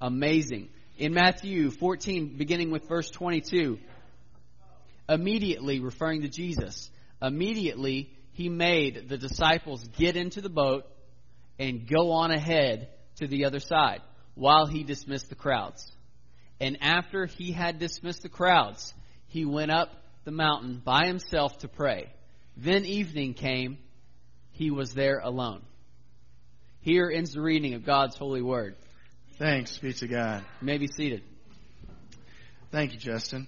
amazing. In Matthew 14, beginning with verse 22, immediately, referring to Jesus, immediately he made the disciples get into the boat and go on ahead to the other side while he dismissed the crowds. And after he had dismissed the crowds, he went up the mountain by himself to pray. Then evening came, he was there alone. Here ends the reading of God's holy word. Thanks be to God. You may be seated. Thank you, Justin.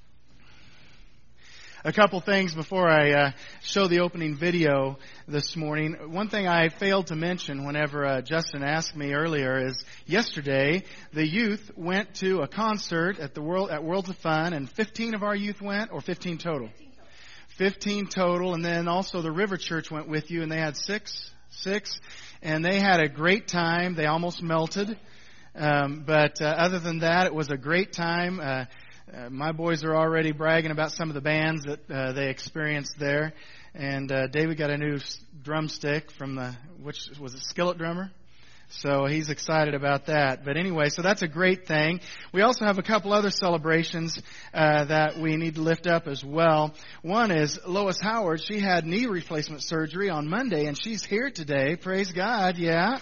A couple things before I show the opening video this morning. One thing I failed to mention whenever Justin asked me earlier is yesterday the youth went to a concert at Worlds of Fun, and 15 of our youth went, or 15 total? 15 total, and then also the River Church went with you, and they had six, and they had a great time. They almost melted, but other than that, it was a great time. My boys are already bragging about some of the bands that they experienced there. And David got a new drumstick from which was a skillet drummer. So he's excited about that. But anyway, so that's a great thing. We also have a couple other celebrations that we need to lift up as well. One is Lois Howard. She had knee replacement surgery on Monday, and she's here today. Praise God, yeah.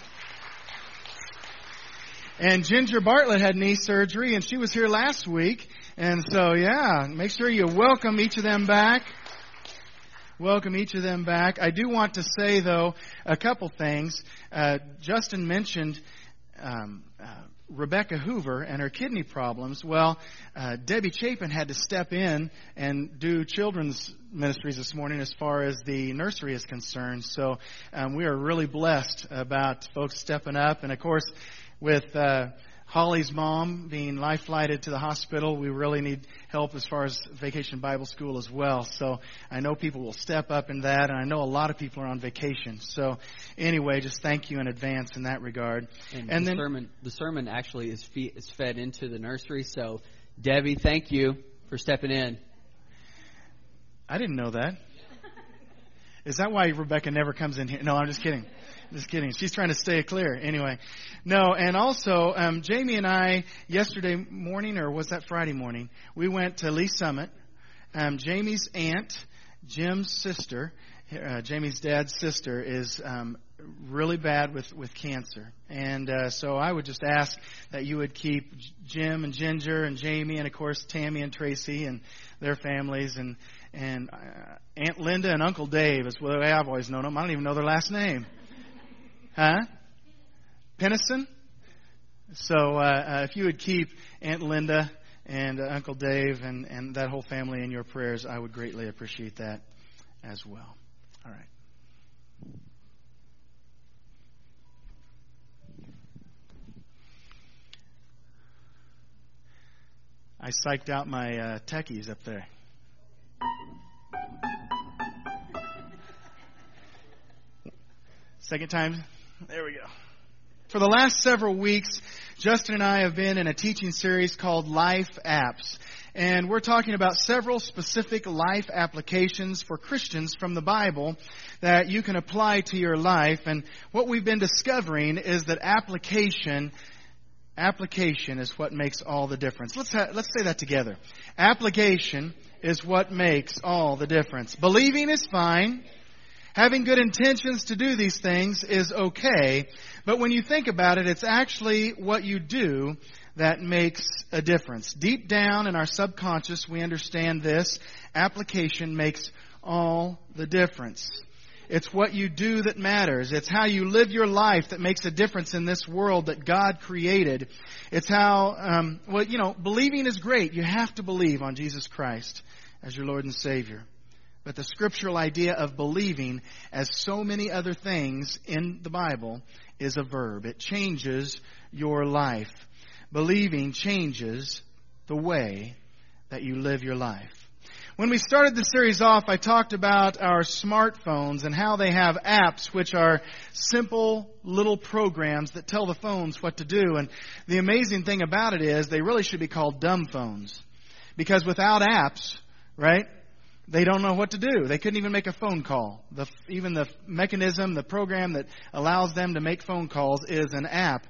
And Ginger Bartlett had knee surgery, and she was here last week. And so, yeah, make sure you welcome each of them back. Welcome each of them back. I do want to say, though, a couple things. Justin mentioned Rebecca Hoover and her kidney problems. Well, Debbie Chapin had to step in and do children's ministries this morning as far as the nursery is concerned. So we are really blessed about folks stepping up. And, of course, with Holly's mom being life-flighted to the hospital, we really need help as far as Vacation Bible School as well. So I know people will step up in that, and I know a lot of people are on vacation. So anyway, just thank you in advance in that regard. And the sermon actually is fed into the nursery. So Debbie, thank you for stepping in. I didn't know that. Is that why Rebecca never comes in here? No, I'm just kidding. Just kidding. She's trying to stay clear. Anyway. No, and also, Jamie and I, yesterday morning, or was that Friday morning, we went to Lee Summit. Jamie's aunt, Jim's sister, Jamie's dad's sister, is really bad with cancer. And so I would just ask that you would keep Jim and Ginger and Jamie and, of course, Tammy and Tracy and their families and Aunt Linda and Uncle Dave is the way I've always known them. I don't even know their last name. Huh? Pennison? So if you would keep Aunt Linda and Uncle Dave and that whole family in your prayers, I would greatly appreciate that as well. All right. I psyched out my techies up there. Second time. There we go. For the last several weeks, Justin and I have been in a teaching series called Life Apps. And we're talking about several specific life applications for Christians from the Bible that you can apply to your life. And what we've been discovering is that application is what makes all the difference. Let's say that together. Application is what makes all the difference. Believing is fine. Having good intentions to do these things is okay, but when you think about it, it's actually what you do that makes a difference. Deep down in our subconscious, we understand this. Application makes all the difference. It's what you do that matters. It's how you live your life that makes a difference in this world that God created. It's how, believing is great. You have to believe on Jesus Christ as your Lord and Savior. But the scriptural idea of believing, as so many other things in the Bible, is a verb. It changes your life. Believing changes the way that you live your life. When we started the series off, I talked about our smartphones and how they have apps, which are simple little programs that tell the phones what to do. And the amazing thing about it is they really should be called dumb phones. Because without apps, right, they don't know what to do. They couldn't even make a phone call. Even the mechanism, the program that allows them to make phone calls is an app.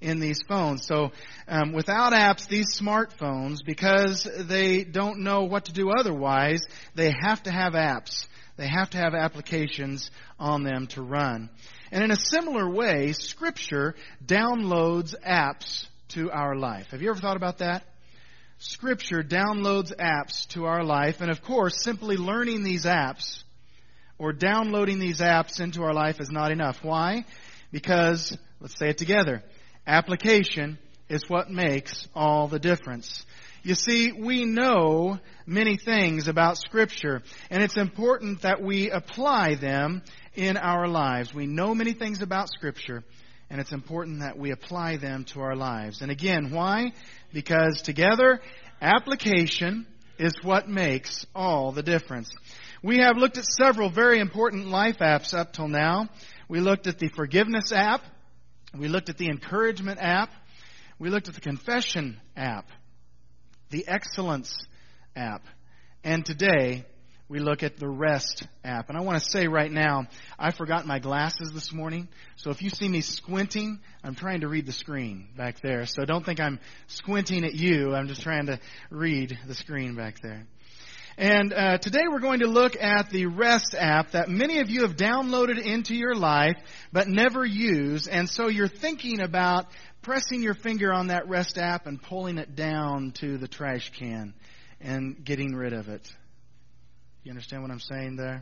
in these phones. So without apps, these smartphones, because they don't know what to do otherwise, they have to have apps. They have to have applications on them to run. And in a similar way, Scripture downloads apps to our life. Have you ever thought about that? Scripture downloads apps to our life. And of course, simply learning these apps or downloading these apps into our life is not enough. Why? Because, let's say it together, application is what makes all the difference. You see, we know many things about Scripture, and it's important that we apply them in our lives. We know many things about Scripture, and it's important that we apply them to our lives. And again, why? Because together, application is what makes all the difference. We have looked at several very important life apps up till now. We looked at the forgiveness app. We looked at the encouragement app. We looked at the confession app, the excellence app. And today, we look at the rest app. And I want to say right now, I forgot my glasses this morning. So if you see me squinting, I'm trying to read the screen back there. So don't think I'm squinting at you. I'm just trying to read the screen back there. And today we're going to look at the Rest app that many of you have downloaded into your life but never use. And so you're thinking about pressing your finger on that Rest app and pulling it down to the trash can and getting rid of it. You understand what I'm saying there?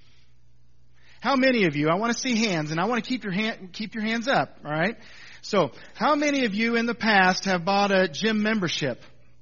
How many of you, I want to see hands, and I want to keep your hands up, all right? So, how many of you in the past have bought a gym membership?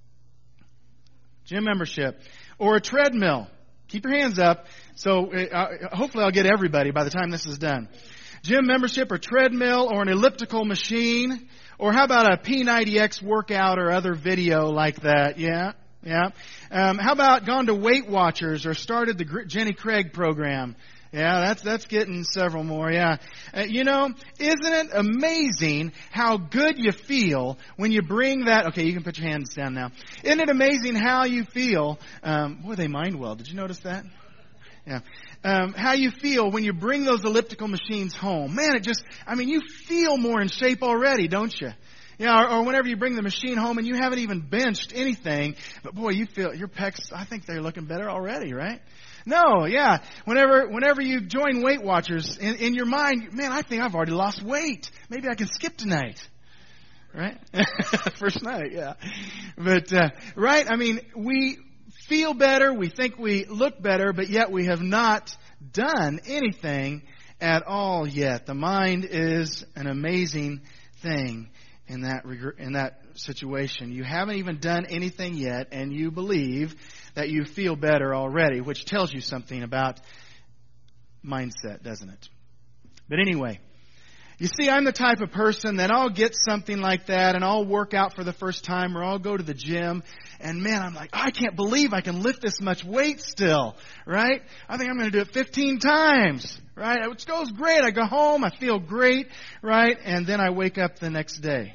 Gym membership. Or a treadmill. Keep your hands up. So hopefully I'll get everybody by the time this is done. Gym membership or treadmill or an elliptical machine. Or how about a P90X workout or other video like that? Yeah. How about gone to Weight Watchers or started the Jenny Craig program? Yeah, that's getting several more, yeah. Isn't it amazing how good you feel when you bring that... Okay, you can put your hands down now. Isn't it amazing how you feel... boy, they mind well. Did you notice that? Yeah. How you feel when you bring those elliptical machines home. Man, you feel more in shape already, don't you? Yeah, or whenever you bring the machine home and you haven't even benched anything, but boy, you feel your pecs, I think they're looking better already, right? No, yeah. Whenever you join Weight Watchers, in your mind, man, I think I've already lost weight. Maybe I can skip tonight. Right? First night, yeah. But, right? We feel better, we think we look better, but yet we have not done anything at all yet. The mind is an amazing thing in that situation. You haven't even done anything yet, and you believe that you feel better already, which tells you something about mindset, doesn't it? But anyway, you see, I'm the type of person that I'll get something like that, and I'll work out for the first time, or I'll go to the gym, and man, I'm like, I can't believe I can lift this much weight still, right? I think I'm going to do it 15 times, right? It goes great. I go home, I feel great, right? And then I wake up the next day.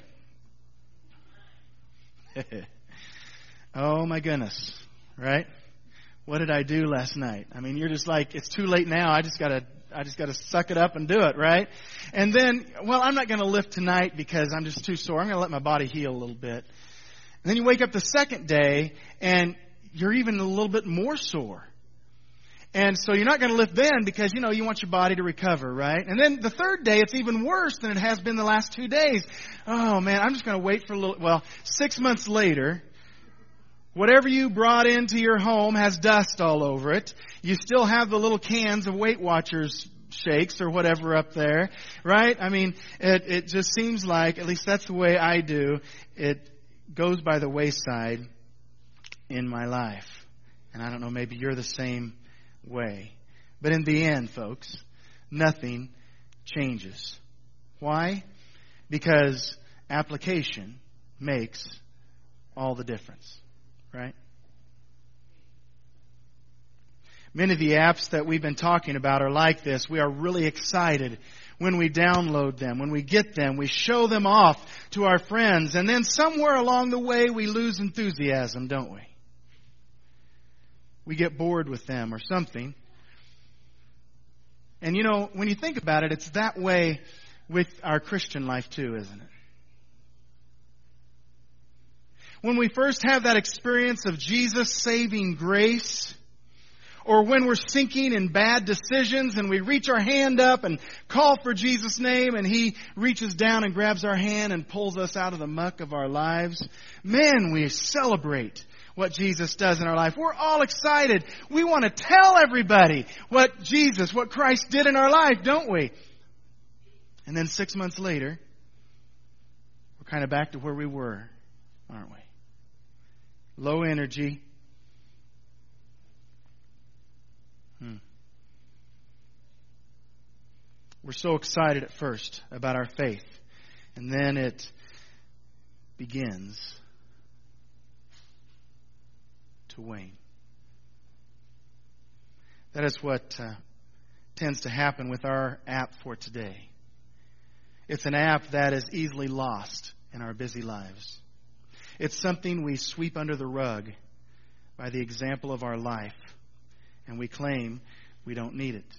Oh my goodness, right? What did I do last night? You're just like, it's too late now. I just gotta suck it up and do it, right? And then, well, I'm not going to lift tonight because I'm just too sore. I'm going to let my body heal a little bit. And then you wake up the second day and you're even a little bit more sore. And so you're not going to lift then because, you want your body to recover, right? And then the third day, it's even worse than it has been the last 2 days. Oh man, I'm just going to wait for 6 months later, whatever you brought into your home has dust all over it. You still have the little cans of Weight Watchers shakes or whatever up there, right? It just seems like, at least that's the way I do, it goes by the wayside in my life. And I don't know, maybe you're the same way. But in the end, folks, nothing changes. Why? Because application makes all the difference. Right? Many of the apps that we've been talking about are like this. We are really excited when we download them. When we get them, we show them off to our friends. And then somewhere along the way, we lose enthusiasm, don't we? We get bored with them or something. And when you think about it, it's that way with our Christian life too, isn't it? when we first have that experience of Jesus' saving grace, or when we're sinking in bad decisions and we reach our hand up and call for Jesus' name and He reaches down and grabs our hand and pulls us out of the muck of our lives, man, we celebrate what Jesus does in our life. We're all excited. We want to tell everybody what Christ did in our life, don't we? And then 6 months later, we're kind of back to where we were, aren't we? Low energy. We're so excited at first about our faith, and then it begins to wane. That is what tends to happen with our app for today. It's an app that is easily lost in our busy lives. It's something we sweep under the rug by the example of our life, and we claim we don't need it.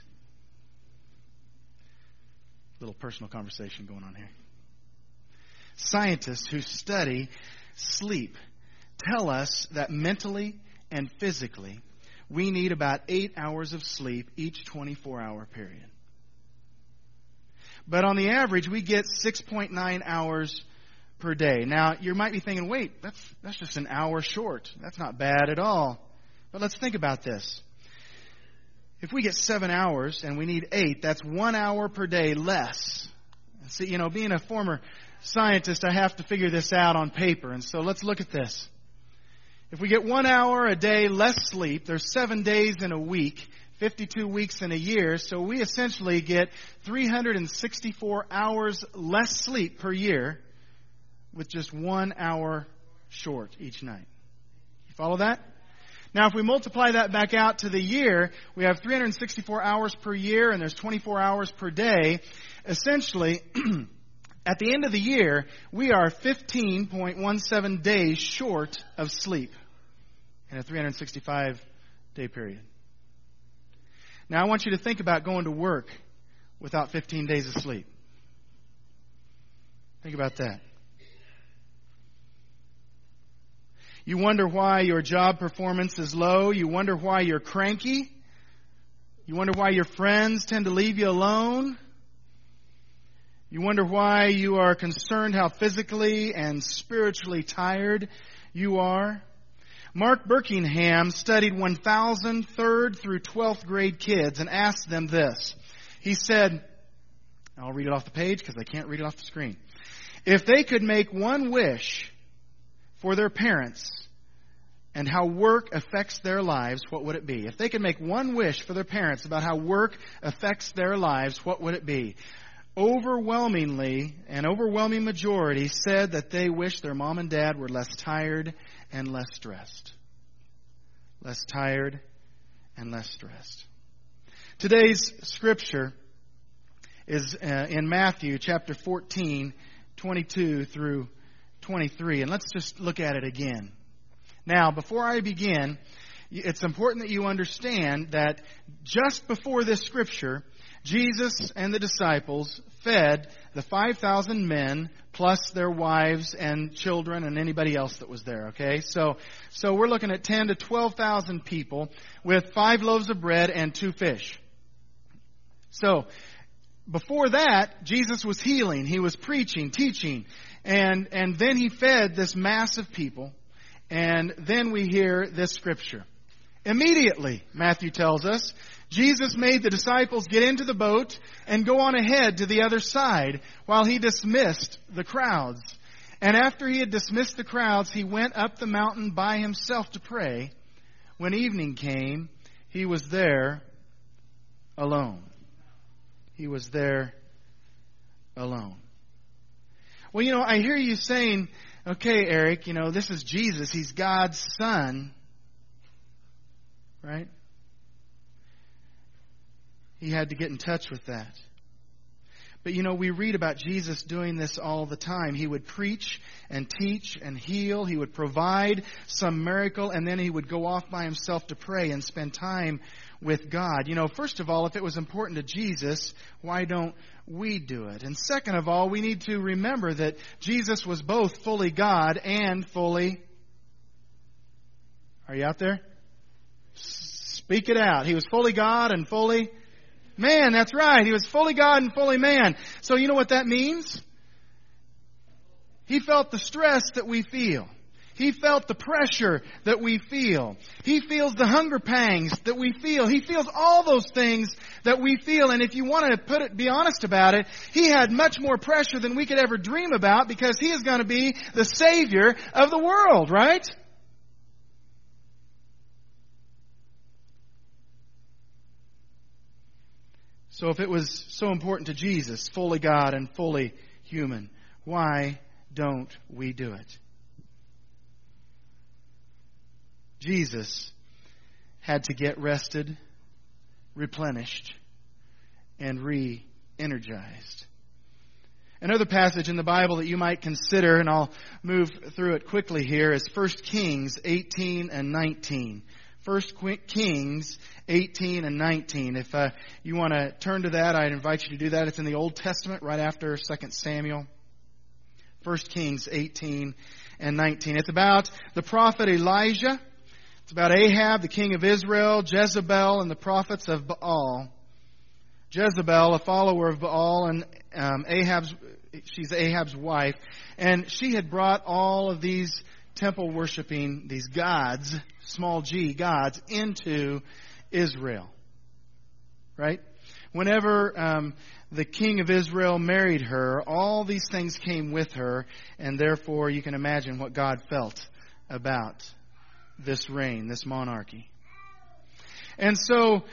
Little personal conversation going on here. Scientists who study sleep tell us that mentally and physically we need about 8 hours of sleep each 24-hour period. But on the average, we get 6.9 hours per day. Now, you might be thinking, wait, that's just an hour short. That's not bad at all. But let's think about this. If we get 7 hours and we need 8, that's 1 hour per day less. See, being a former scientist, I have to figure this out on paper. And so let's look at this. If we get 1 hour a day less sleep, there's 7 days in a week, 52 weeks in a year. So we essentially get 364 hours less sleep per year with just 1 hour short each night. You follow that? Now, if we multiply that back out to the year, we have 364 hours per year, and there's 24 hours per day. Essentially, at the end of the year, we are 15.17 days short of sleep in a 365-day period. Now, I want you to think about going to work without 15 days of sleep. Think about that. You wonder why your job performance is low. You wonder why you're cranky. You wonder why your friends tend to leave you alone. You wonder why you are concerned how physically and spiritually tired you are. Mark Birkingham studied 1,000 3rd through 12th grade kids and asked them this. He said, I'll read it off the page because I can't read it off the screen. If they could make one wish for their parents and how work affects their lives, what would it be? If they could make one wish for their parents about how work affects their lives, what would it be? Overwhelmingly, an overwhelming majority said that they wish their mom and dad were less tired and less stressed. Less tired and less stressed. Today's scripture is in Matthew chapter 14, 22 through 23. And let's just look at it again. Now, before I begin, it's important that you understand that just before this scripture, Jesus and the disciples fed the 5,000 men plus their wives and children and anybody else that was there, okay? So we're looking at 10 to 12,000 people with 5 loaves of bread and 2 fish. So before that, Jesus was healing, He was preaching, teaching, and then He fed this mass of people, and then we hear this scripture. Immediately, Matthew tells us, Jesus made the disciples get into the boat and go on ahead to the other side while He dismissed the crowds. And after He had dismissed the crowds, He went up the mountain by Himself to pray. When evening came, He was there alone. He was there alone. Well, I hear you saying, okay, Eric, this is Jesus. He's God's Son. Right? He had to get in touch with that. But we read about Jesus doing this all the time. He would preach and teach and heal. He would provide some miracle, and then He would go off by Himself to pray and spend time with God. First of all, if it was important to Jesus, why don't we do it? And second of all, we need to remember that Jesus was both fully God and fully Are you out there? Speak it out. He was fully God and fully man. That's right. He was fully God and fully man. So you know what that means? He felt the stress that we feel. He felt the pressure that we feel. He feels the hunger pangs that we feel. He feels all those things that we feel. And if you want to be honest about it, He had much more pressure than we could ever dream about, because He is going to be the Savior of the world, right? So if it was so important to Jesus, fully God and fully human, why don't we do it? Jesus had to get rested, replenished, and re-energized. Another passage in the Bible that you might consider, and I'll move through it quickly here, is 1 Kings 18 and 19. 1 Kings 18 and 19. If you want to turn to that, I'd invite you to do that. It's in the Old Testament, right after 2 Samuel. 1 Kings 18 and 19. It's about the prophet Elijah. It's about Ahab, the king of Israel, Jezebel, and the prophets of Baal. Jezebel, a follower of Baal, and she's Ahab's wife. And she had brought all of these temple worshiping, these gods, small g gods, into Israel. Right? Whenever the king of Israel married her, all these things came with her, and therefore you can imagine what God felt about this reign, this monarchy. And so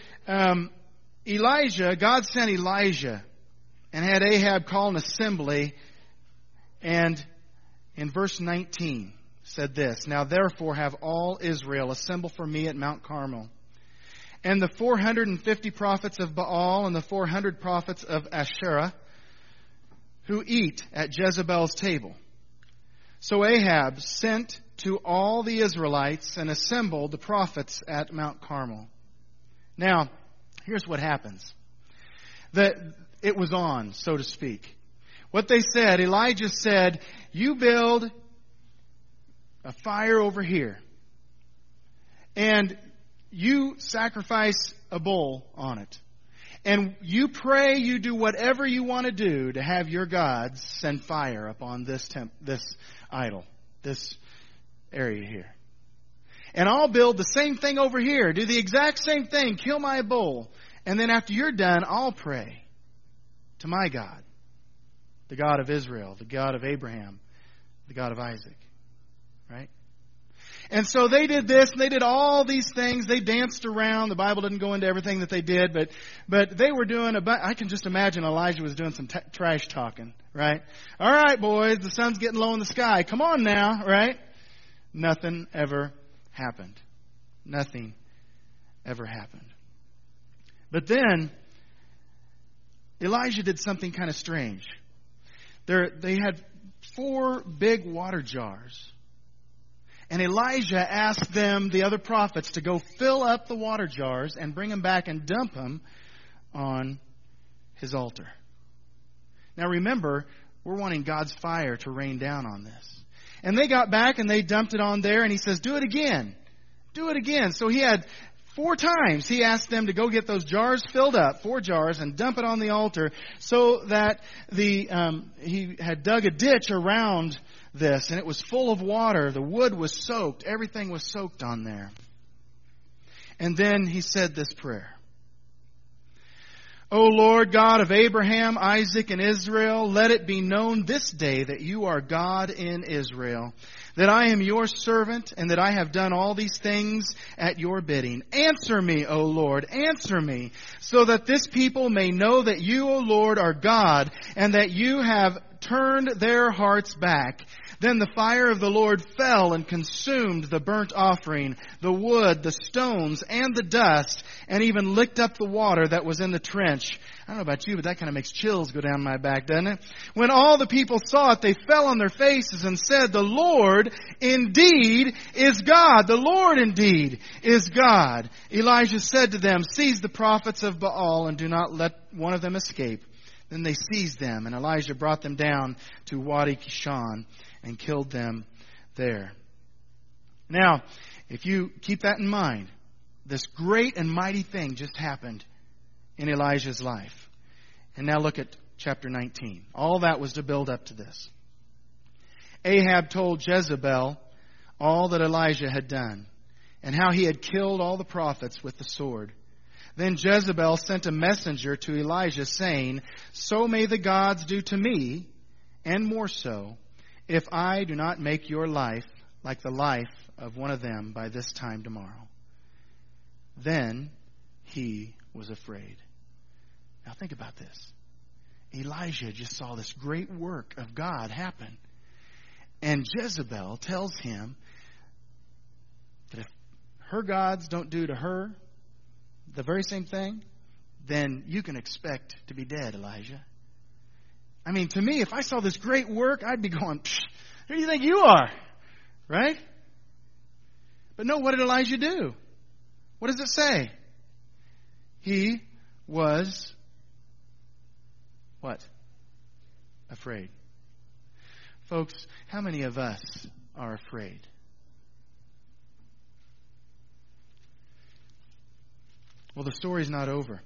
God sent Elijah and had Ahab call an assembly, and in verse 19 said this, "Now therefore have all Israel assemble for me at Mount Carmel. And the 450 prophets of Baal and the 400 prophets of Asherah who eat at Jezebel's table." So Ahab sent to all the Israelites and assembled the prophets at Mount Carmel. Now, here's what happens. It was on, so to speak. What they said, Elijah said, "You build a fire over here, and you sacrifice a bull on it. And you pray, you do whatever you want to do to have your gods send fire upon this idol, this area here. And I'll build the same thing over here. Do the exact same thing. Kill my bull. And then after you're done, I'll pray to my God, the God of Israel, the God of Abraham, the God of Isaac." Right? And so they did this, and they did all these things. They danced around. The Bible doesn't go into everything that they did, but they were doing I can just imagine Elijah was doing some trash talking, right? "All right, boys, the sun's getting low in the sky. Come on now," right? Nothing ever happened. Nothing ever happened. But then Elijah did something kind of strange. They had 4 big water jars. And Elijah asked them, the other prophets, to go fill up the water jars and bring them back and dump them on his altar. Now remember, we're wanting God's fire to rain down on this. And they got back and they dumped it on there, and he says, "Do it again. Do it again." So he had 4 times he asked them to go get those jars filled up, 4 jars, and dump it on the altar, so that he had dug a ditch around this, and it was full of water. The wood was soaked. Everything was soaked on there. And then he said this prayer. "O Lord God of Abraham, Isaac, and Israel, let it be known this day that you are God in Israel, that I am your servant, and that I have done all these things at your bidding. Answer me, O Lord, answer me, so that this people may know that you, O Lord, are God, and that you have turned their hearts back." Then the fire of the Lord fell and consumed the burnt offering, the wood, the stones, and the dust, and even licked up the water that was in the trench. I don't know about you, but that kind of makes chills go down my back, doesn't it? When all the people saw it, they fell on their faces and said, "The Lord indeed is God. The Lord indeed is God." Elijah said to them, "Seize the prophets of Baal and do not let one of them escape." Then they seized them, and Elijah brought them down to Wadi Kishon and killed them there. Now, if you keep that in mind, this great and mighty thing just happened in Elijah's life. And now look at chapter 19. All that was to build up to this. Ahab told Jezebel all that Elijah had done, and how he had killed all the prophets with the sword. Then Jezebel sent a messenger to Elijah, saying, "So may the gods do to me, and more so, if I do not make your life like the life of one of them by this time tomorrow." Then he was afraid. Now think about this. Elijah just saw this great work of God happen. And Jezebel tells him that if her gods don't do to her the very same thing, then you can expect to be dead, Elijah. I mean, to me, if I saw this great work, I'd be going, who do you think you are? Right? But no, what did Elijah do? What does it say? He was what? Afraid. Folks, how many of us are afraid? Well, the story's not over.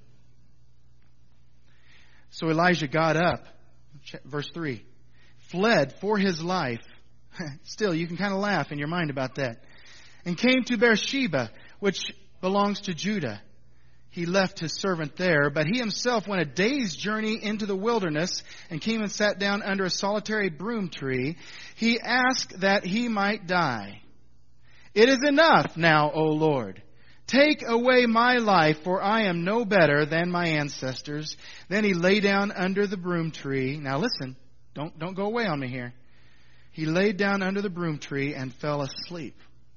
So Elijah got up, verse 3, fled for his life. Still, you can kind of laugh in your mind about that. And came to Beersheba, which belongs to Judah. He left his servant there, but he himself went a day's journey into the wilderness and came and sat down under a solitary broom tree. He asked that he might die. "It is enough now, O Lord. Take away my life, for I am no better than my ancestors." Then he lay down under the broom tree. Now listen, don't go away on me here. He laid down under the broom tree and fell asleep.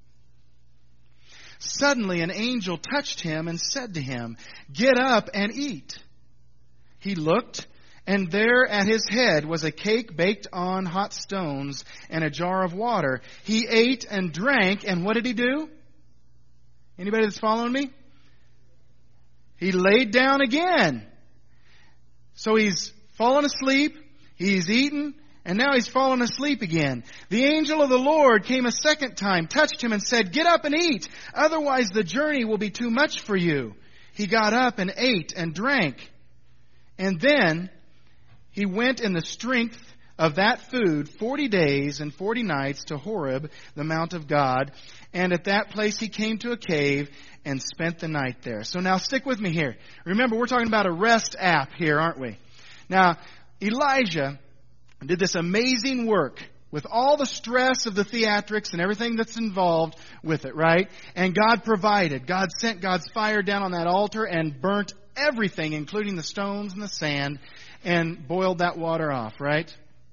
Suddenly an angel touched him and said to him, "Get up and eat." He looked, and there at his head was a cake baked on hot stones and a jar of water. He ate and drank, and what did he do? Anybody that's following me? He laid down again. So he's fallen asleep, he's eaten, and now he's fallen asleep again. The angel of the Lord came a second time, touched him and said, "Get up and eat, otherwise the journey will be too much for you." He got up and ate and drank. And then he went in the strength of that food 40 days and 40 nights to Horeb, the mount of God. And at that place he came to a cave and spent the night there. So now stick with me here. Remember, we're talking about a rest app here, aren't we? Now, Elijah did this amazing work with all the stress of the theatrics and everything that's involved with it, right? And God provided. God sent God's fire down on that altar and burnt everything, including the stones and the sand, and boiled that water off, right?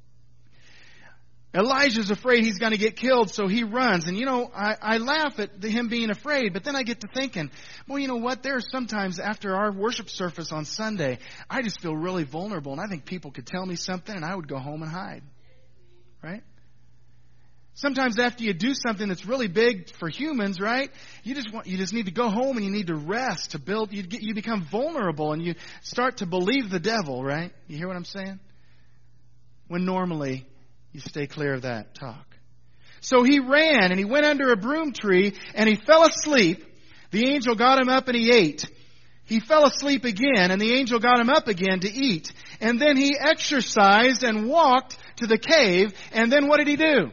Elijah's afraid he's going to get killed, so he runs. And, I laugh at him being afraid, but then I get to thinking, well, you know what? There are sometimes after our worship service on Sunday, I just feel really vulnerable, and I think people could tell me something, and I would go home and hide. Right? Sometimes after you do something that's really big for humans, right? You just need to go home and you need to rest to build. You become vulnerable and you start to believe the devil, right? You hear what I'm saying? When normally you stay clear of that talk. So he ran and he went under a broom tree and he fell asleep. The angel got him up and he ate. He fell asleep again and the angel got him up again to eat. And then he exercised and walked to the cave. And then what did he do?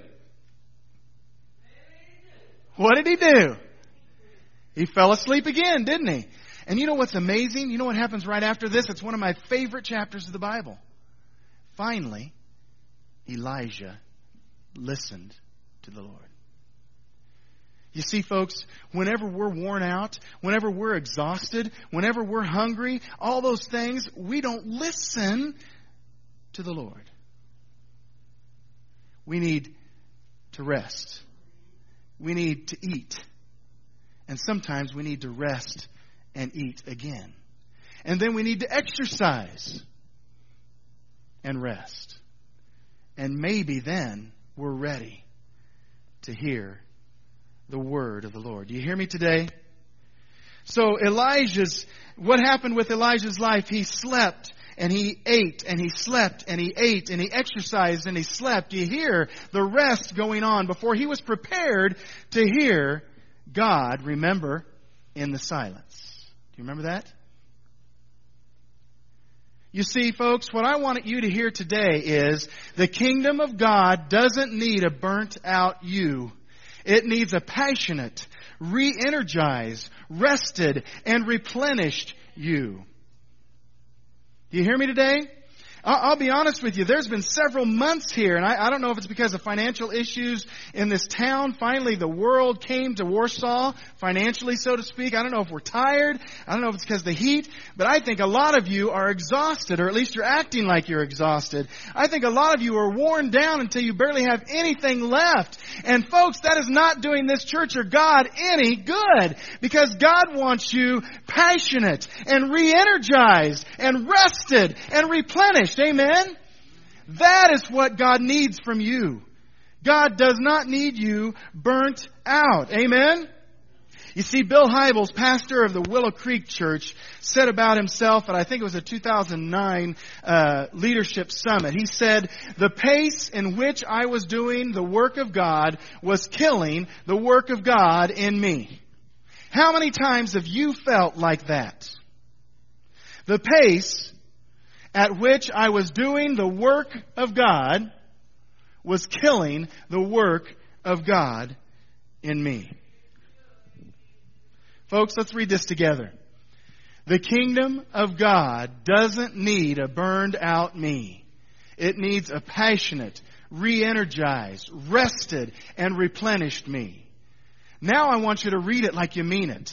What did he do? He fell asleep again, didn't he? And you know what's amazing? You know what happens right after this? It's one of my favorite chapters of the Bible. Finally, Elijah listened to the Lord. You see, folks, whenever we're worn out, whenever we're exhausted, whenever we're hungry, all those things, we don't listen to the Lord. We need to rest. We need to eat. And sometimes we need to rest and eat again. And then we need to exercise and rest. And maybe then we're ready to hear the word of the Lord. Do you hear me today? So what happened with Elijah's life? He slept and he ate and he slept and he ate and he exercised and he slept. You hear the rest going on before he was prepared to hear God, remember, in the silence. Do you remember that? You see, folks, what I want you to hear today is the kingdom of God doesn't need a burnt out you. It needs a passionate, re-energized, rested, and replenished you. Do you hear me today? I'll be honest with you. There's been several months here, and I don't know if it's because of financial issues in this town. Finally, the world came to Warsaw, financially, so to speak. I don't know if we're tired. I don't know if it's because of the heat. But I think a lot of you are exhausted, or at least you're acting like you're exhausted. I think a lot of you are worn down until you barely have anything left. And folks, that is not doing this church or God any good. Because God wants you passionate and re-energized and rested and replenished. Amen? That is what God needs from you. God does not need you burnt out. Amen? You see, Bill Hybels, pastor of the Willow Creek Church, said about himself, and I think it was a 2009 leadership summit. He said, the pace in which I was doing the work of God was killing the work of God in me. How many times have you felt like that? The pace at which I was doing the work of God was killing the work of God in me. Folks, let's read this together. The kingdom of God doesn't need a burned out me. It needs a passionate, re-energized, rested, and replenished me. Now I want you to read it like you mean it.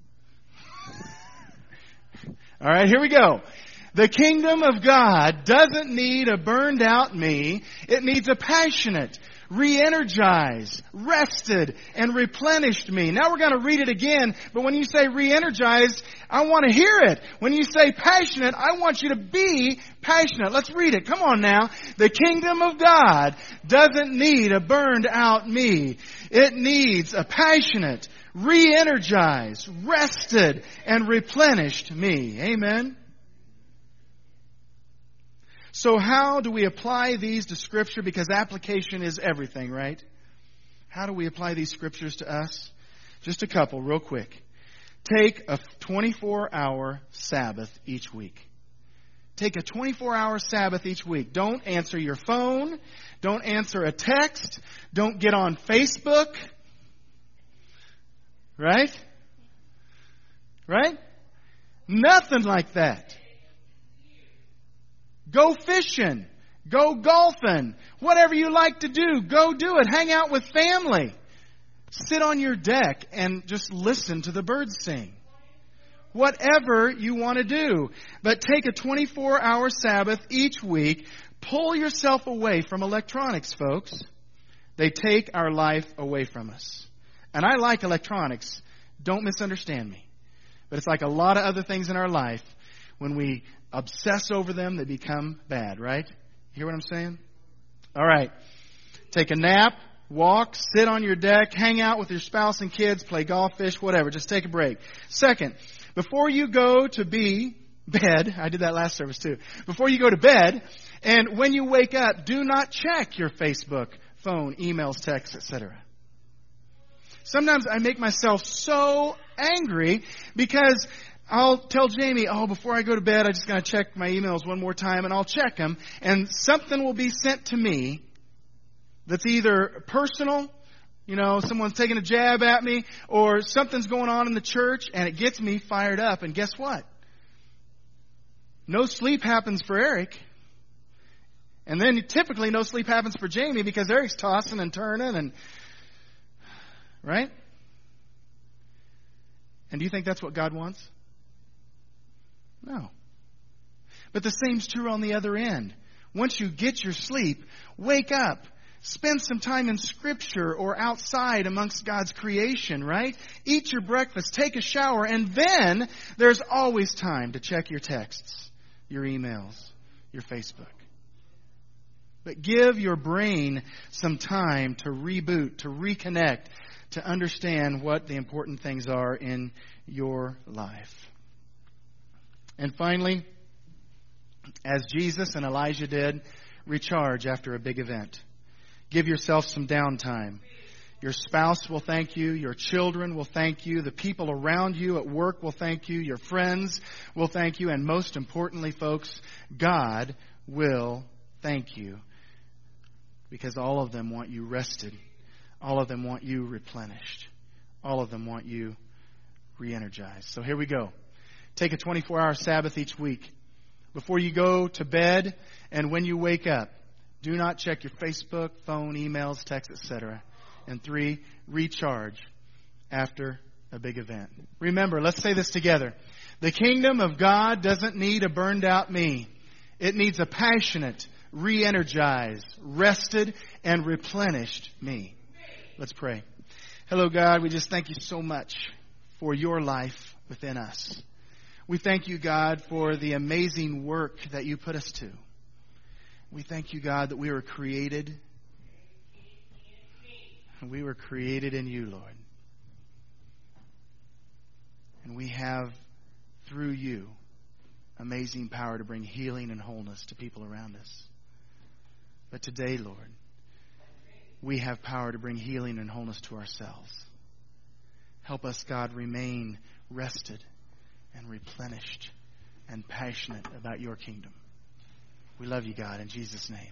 All right, here we go. The kingdom of God doesn't need a burned out me. It needs a passionate, re-energized, rested, and replenished me. Now we're going to read it again, but when you say re-energized, I want to hear it. When you say passionate, I want you to be passionate. Let's read it. Come on now. The kingdom of God doesn't need a burned out me. It needs a passionate, re-energized, rested, and replenished me. Amen. So how do we apply these to Scripture? Because application is everything, right? How do we apply these Scriptures to us? Just a couple, real quick. Take a 24-hour Sabbath each week. Take a 24-hour Sabbath each week. Don't answer your phone. Don't answer a text. Don't get on Facebook. Right? Right? Nothing like that. Go fishing. Go golfing. Whatever you like to do, go do it. Hang out with family. Sit on your deck and just listen to the birds sing. Whatever you want to do. But take a 24-hour Sabbath each week. Pull yourself away from electronics, folks. They take our life away from us. And I like electronics. Don't misunderstand me. But it's like a lot of other things in our life. When we obsess over them, they become bad, right? You hear what I'm saying? All right. Take a nap, walk, sit on your deck, hang out with your spouse and kids, play golf, fish, whatever. Just take a break. Second, before you go to bed, I did that last service too. Before you go to bed, and when you wake up, do not check your Facebook, phone, emails, texts, etc. Sometimes I make myself so angry because I'll tell Jamie, before I go to bed, I just got to check my emails one more time, and I'll check them, and something will be sent to me that's either personal, someone's taking a jab at me, or something's going on in the church, and it gets me fired up, and guess what? No sleep happens for Eric, and then typically no sleep happens for Jamie because Eric's tossing and turning, and right? And do you think that's what God wants? No. But the same's true on the other end. Once you get your sleep, wake up. Spend some time in Scripture or outside amongst God's creation, right? Eat your breakfast, take a shower, and then there's always time to check your texts, your emails, your Facebook. But give your brain some time to reboot, to reconnect, to understand what the important things are in your life. And finally, As Jesus and Elijah did, recharge after a big event. Give yourself some downtime. Your spouse will thank you. Your children will thank you. The people around you at work will thank you. Your friends will thank you. And most importantly, folks, God will thank you. Because all of them want you rested. All of them want you replenished. All of them want you re-energized. So here we go. Take a 24-hour Sabbath each week. Before you go to bed and when you wake up, do not check your Facebook, phone, emails, texts, etc. And 3, recharge after a big event. Remember, let's say this together. The kingdom of God doesn't need a burned out me. It needs a passionate, re-energized, rested, and replenished me. Let's pray. Hello, God. We just thank you so much for your life within us. We thank you, God, for the amazing work that you put us to. We thank you, God, that we were created. We were created in you, Lord. And we have, through you, amazing power to bring healing and wholeness to people around us. But today, Lord, we have power to bring healing and wholeness to ourselves. Help us, God, remain rested and replenished and passionate about your kingdom. We love you, God, in Jesus' name.